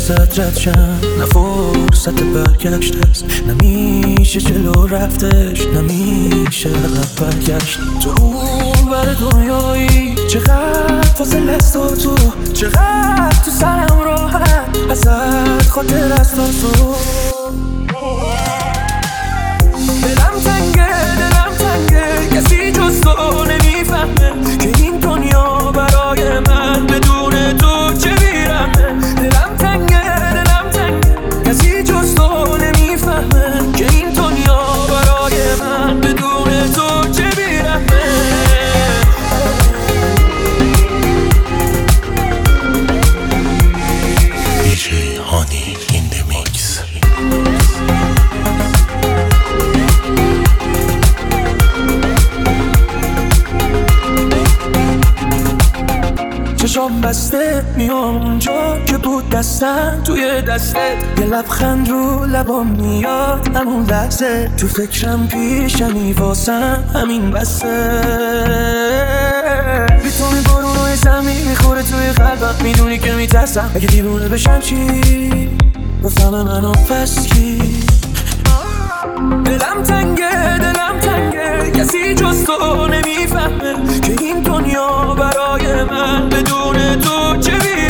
ازت رد شم، نه فرصت برگشت است، نمیشه جلو رفتش، نمیشه عقب برگشت. تو اون بر دنیایی چقدر فاصله است و تو چقدر تو سرم راحت ازت خاطر است و تو. دلم تنگه کسی جز تو نمیفهمه که این دنیا برای من بدون تو چه بیرمه. دلم تنگه کسی جز تو نمیفهمه که این دنیا برای من بدون تو چه بیرمه. DJ Honey in the mix. چشام بسته میام اونجا که بود دستم توی دسته، یه لبخند رو لبام میاد همون لحظه، تو فکرم پیشمی واسم همین بسه. بی تو میبارون روی زمین میخوره توی قلبم، میدونی که میترسم اگه دیوونه بشم چی، گفتم منو پس کی. دلم تنگه کسی جز تو نمیفهمه که این دنیا برای من بدون تو چه